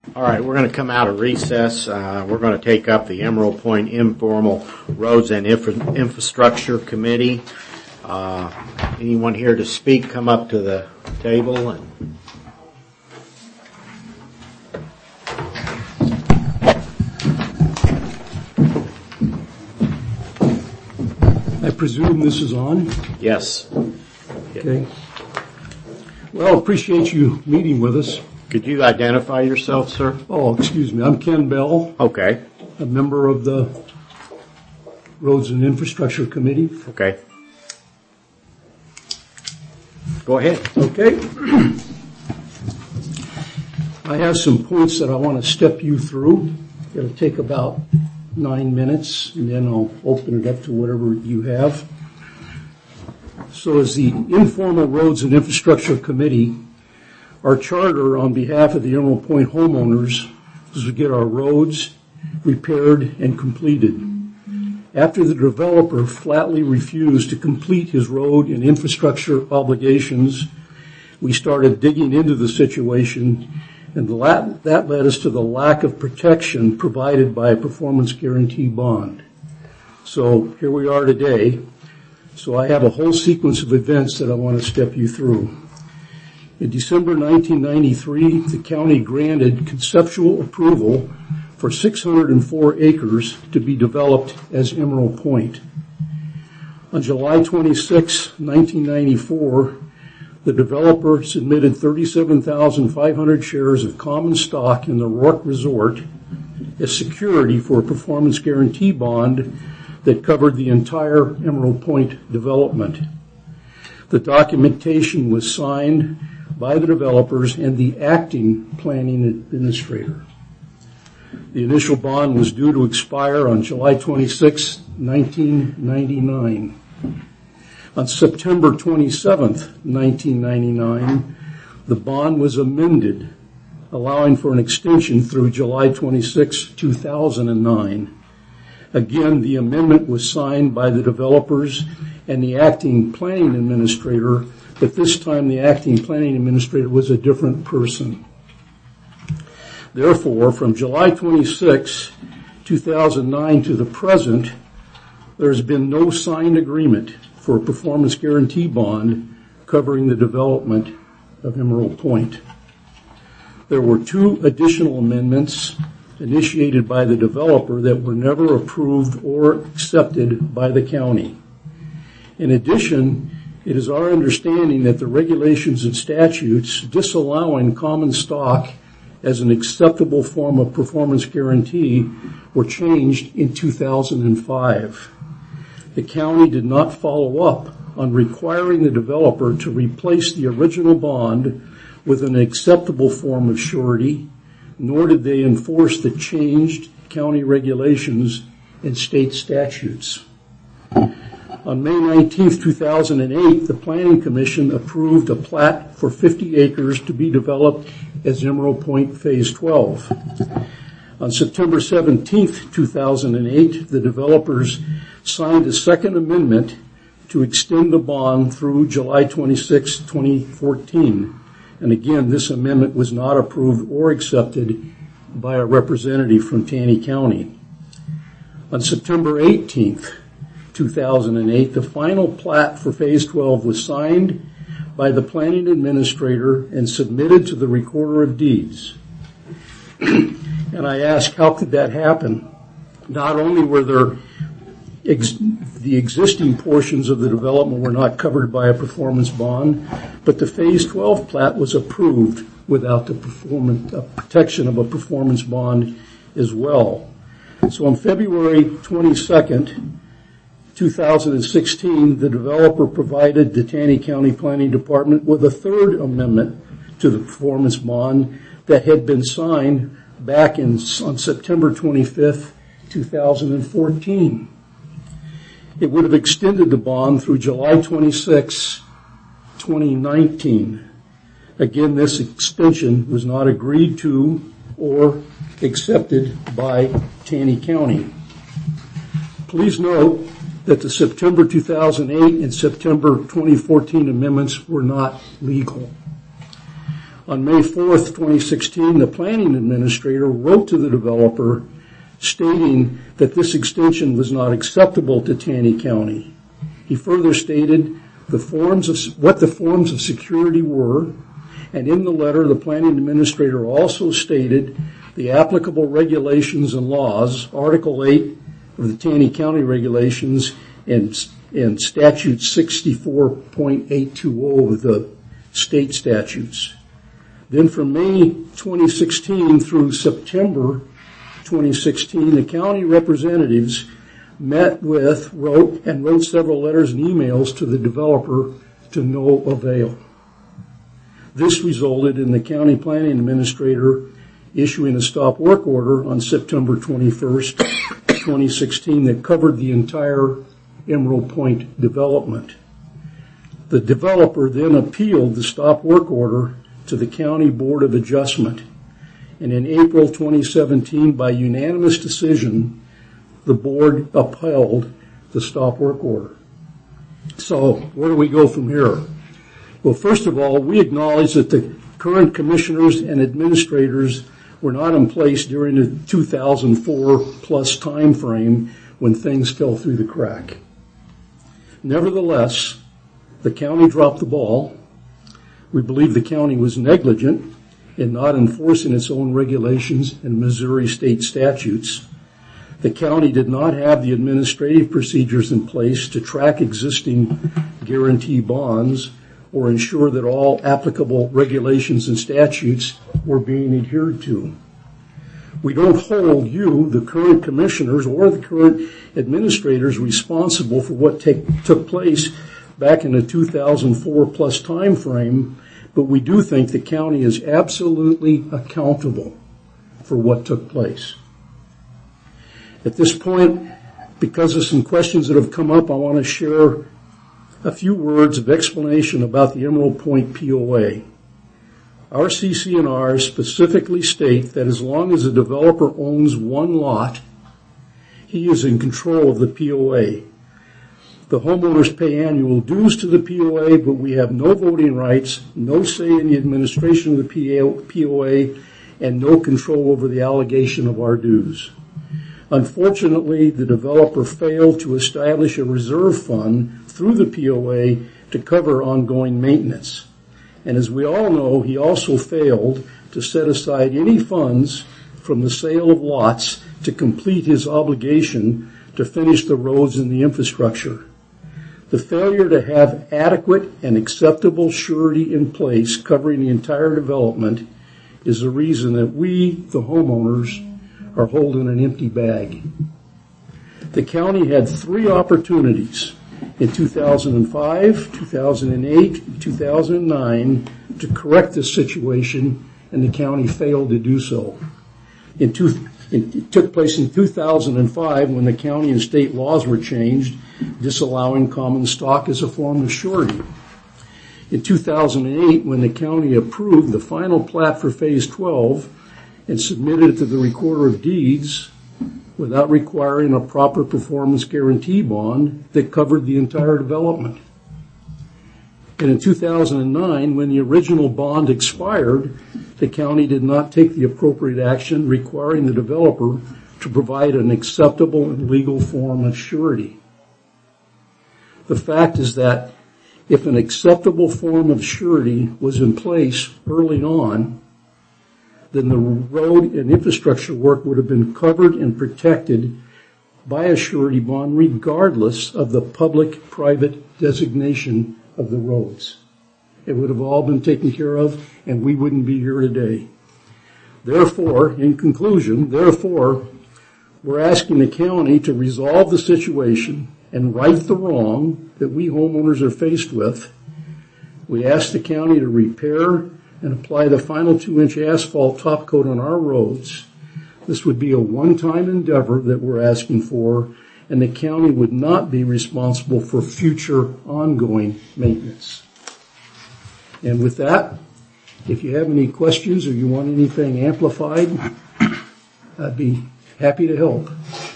All right, we're going to come out of recess. We're going to take up the Emerald Point Informal Roads and Infrastructure Committee. Anyone here to speak, come up to the table. I presume this is on? Yes. Okay. Well, appreciate you meeting with us. Could you identify yourself, sir? Oh, excuse me. I'm Ken Bell. Okay. A member of the Roads and Infrastructure Committee. Okay. Go ahead. Okay. I have some points that I want to step you through. It'll take about 9 minutes, and then I'll open it up to whatever you have. So as the Informal Roads and Infrastructure Committee, our charter on behalf of the Emerald Point homeowners is to get our roads repaired and completed. After the developer flatly refused to complete his road and infrastructure obligations, we started digging into the situation, and that led us to the lack of protection provided by a performance guarantee bond. So here we are today. So I have a whole sequence of events that I want to step you through. In December 1993, the county granted conceptual approval for 604 acres to be developed as Emerald Point. On July 26, 1994, the developer submitted 37,500 shares of common stock in the Rourke Resort as security for a performance guarantee bond that covered the entire Emerald Point development. The documentation was signed by the developers and the acting planning administrator. The initial bond was due to expire on July 26, 1999. On September 27, 1999, the bond was amended, allowing for an extension through July 26, 2009. Again, the amendment was signed by the developers and the acting planning administrator, but this time the acting planning administrator was a different person. Therefore, from July 26, 2009 to the present, there's been no signed agreement for a performance guarantee bond covering the development of Emerald Point. There were 2 additional amendments initiated by the developer that were never approved or accepted by the county. In addition, it is our understanding that the regulations and statutes disallowing common stock as an acceptable form of performance guarantee were changed in 2005. The county did not follow up on requiring the developer to replace the original bond with an acceptable form of surety, nor did they enforce the changed county regulations and state statutes. On May 19, 2008, the Planning Commission approved a plat for 50 acres to be developed as Emerald Point Phase 12. On September 17, 2008, the developers signed a second amendment to extend the bond through July 26, 2014. And again, this amendment was not approved or accepted by a representative from Taney County. On September 18th, 2008, the final plat for Phase 12 was signed by the planning administrator and submitted to the recorder of deeds. And I asked, how could that happen? Not only were there the existing portions of the development were not covered by a performance bond, but the Phase 12 plat was approved without the protection of a performance bond as well. So on February 22nd, 2016, the developer provided the Taney County Planning Department with a third amendment to the performance bond that had been signed back on September 25th, 2014. It would have extended the bond through July 26, 2019. Again, this extension was not agreed to or accepted by Taney County. Please note that the September 2008 and September 2014 amendments were not legal. On May 4th, 2016, the planning administrator wrote to the developer stating that this extension was not acceptable to Taney County. He further stated what the forms of security were, and in the letter, the planning administrator also stated the applicable regulations and laws, Article 8 of the Taney County regulations and Statute 64.820 of the state statutes. Then from May 2016 through September 2016, the county representatives wrote several letters and emails to the developer to no avail. This resulted in the county planning administrator issuing a stop work order on September 21st, 2016 that covered the entire Emerald Point development. The developer then appealed the stop work order to the County Board of Adjustment, and in April 2017, by unanimous decision, the board upheld the stop work order. So, where do we go from here? Well, first of all, we acknowledge that the current commissioners and administrators were not in place during the 2004 plus time frame when things fell through the crack. Nevertheless, the county dropped the ball. We believe the county was negligent in not enforcing its own regulations and Missouri state statutes. The county did not have the administrative procedures in place to track existing guarantee bonds or ensure that all applicable regulations and statutes were being adhered to. We don't hold you, the current commissioners or the current administrators, responsible for what took place back in the 2004 plus time frame, but we do think the county is absolutely accountable for what took place. At this point, because of some questions that have come up, I want to share a few words of explanation about the Emerald Point POA. Our CC&Rs specifically state that as long as a developer owns one lot, he is in control of the POA. The homeowners pay annual dues to the POA, but we have no voting rights, no say in the administration of the POA, and no control over the allocation of our dues. Unfortunately, the developer failed to establish a reserve fund through the POA to cover ongoing maintenance. And as we all know, he also failed to set aside any funds from the sale of lots to complete his obligation to finish the roads and the infrastructure. The failure to have adequate and acceptable surety in place covering the entire development is the reason that we, the homeowners, are holding an empty bag. The county had 3 opportunities in 2005, 2008, 2009 to correct this situation, and the county failed to do so. It took place in 2005 when the county and state laws were changed, disallowing common stock as a form of surety. In 2008, when the county approved the final plat for Phase 12 and submitted it to the Recorder of Deeds without requiring a proper performance guarantee bond that covered the entire development. And in 2009, when the original bond expired, the county did not take the appropriate action requiring the developer to provide an acceptable and legal form of surety. The fact is that if an acceptable form of surety was in place early on, then the road and infrastructure work would have been covered and protected by a surety bond regardless of the public-private designation of the roads. It would have all been taken care of, and we wouldn't be here today. Therefore, in conclusion, we're asking the county to resolve the situation and right the wrong that we homeowners are faced with. We ask the county to repair and apply the final 2-inch asphalt top coat on our roads. This would be a one-time endeavor that we're asking for, and the county would not be responsible for future ongoing maintenance. And with that, if you have any questions or you want anything amplified, I'd be happy to help.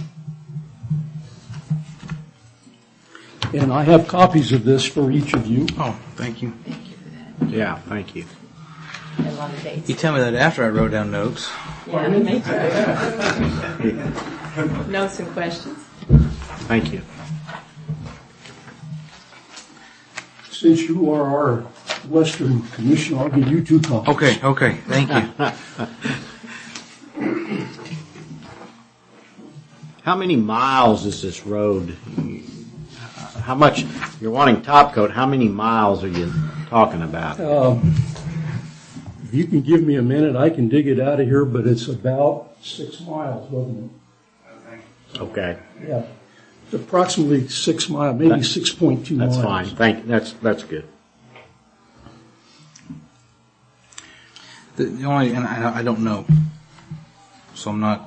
And I have copies of this for each of you. Oh, thank you. Thank you for that. Yeah, thank you. and a lot of dates. You tell me that after I wrote down notes. Yeah, me too. Notes and questions. Thank you. Since you are our Western Commissioner, I'll give you 2 copies. Okay, thank you. How many miles is this road? How much, you're wanting top coat, how many miles are you talking about? If you can give me a minute, I can dig it out of here, but it's about 6 miles, wasn't Okay, it? Yeah. It's approximately 6 miles, maybe 6.2 miles. that's fine. Thank you. That's good. The only, and I don't know, so I'm not.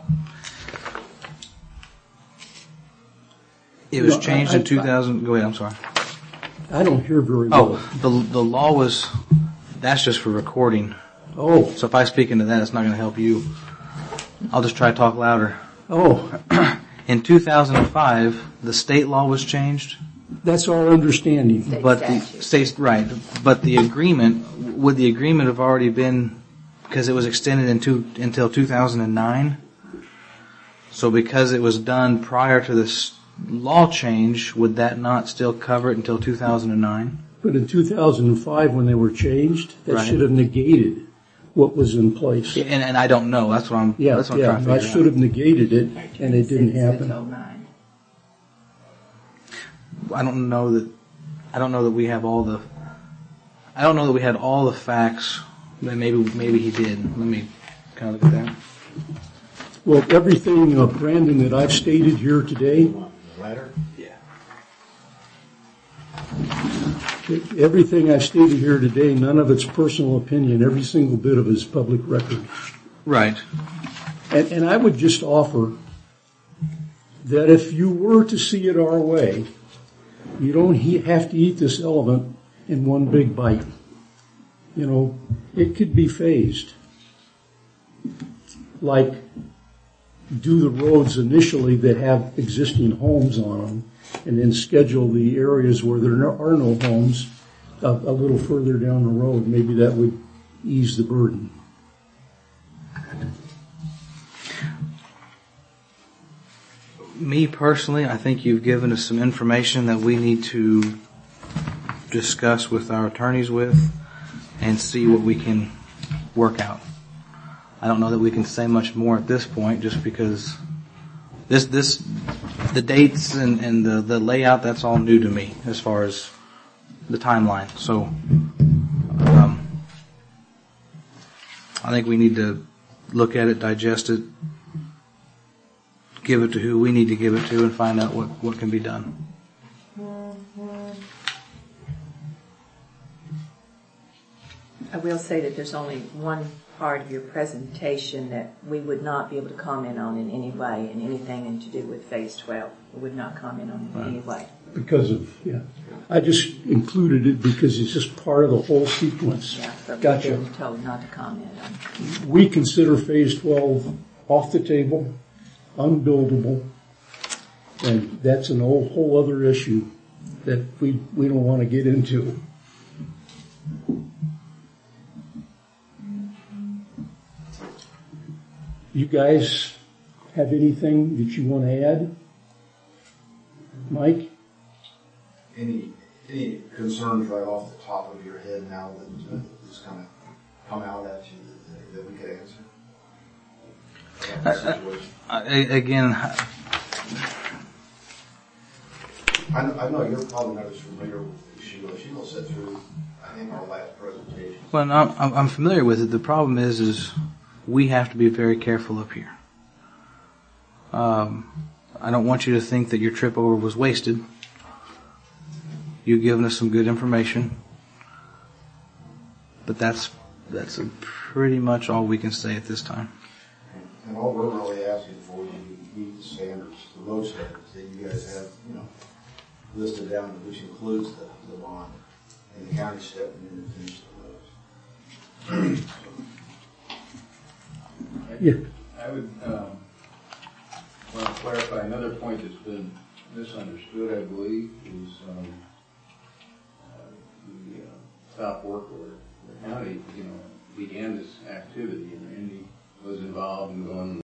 It was changed in 2000. Go ahead. I'm sorry. I don't hear very well. Oh, the law was. That's just for recording. Oh, So if I speak into that, it's not going to help you. I'll just try to talk louder. oh, In 2005, the state law was changed, that's our understanding. State but statute. the state's right. But the agreement would the agreement have already been because it was extended until 2009. So because it was done prior to this law change, would that not still cover it until 2009? But in 2005, when they were changed, that Right. should have negated what was in place. And I don't know. That's what I'm. Yeah, That's what I'm yeah, trying to I figure should have negated it, and it didn't 26 happen. to 09. I don't know that we have all the. I don't know that we had all the facts. But maybe he did. Let me kind of look at that. Well, everything, Brandon, that I've stated here today, Letter? Yeah. everything I've stated here today, none of it's personal opinion. Every single bit of it is public record. Right. And I would just offer that if you were to see it our way, you don't have to eat this elephant in one big bite. You know, it could be phased. Like, do the roads initially that have existing homes on them, and then schedule the areas where there are no homes a little further down the road. Maybe that would ease the burden. Me personally, I think you've given us some information that we need to discuss with our attorneys with and see what we can work out. I don't know that we can say much more at this point just because the dates and the layout, that's all new to me as far as the timeline. So, I think we need to look at it, digest it, give it to who we need to give it to, and find out what can be done. I will say that there's only one part of your presentation that we would not be able to comment on in any way, and anything to do with Phase 12. We would not comment on it in any way. Because of, yeah. I just included it because it's just part of the whole sequence. Yeah, but Gotcha. we've been told not to comment on it. We consider Phase 12 off the table, unbuildable, and that's an whole other issue that we don't want to get into. You guys have anything that you want to add? Mike? Any concerns right off the top of your head now that just kind of come out at you that we could answer? About the situation? Again, I know you're probably not as familiar with Sheila. Sheila sat through, I think, our last presentation. well, I'm familiar with it. The problem is we have to be very careful up here. I don't want you to think that your trip over was wasted. You've given us some good information, but that's pretty much all we can say at this time. And all we're really asking for is you meet the standards, the road standards that you guys have, listed down, which includes the bond and the county stepping in to finish the roads. Yeah. I would want to clarify another point that's been misunderstood, I believe, is the stop work order. The county, began this activity, and Randy was involved in going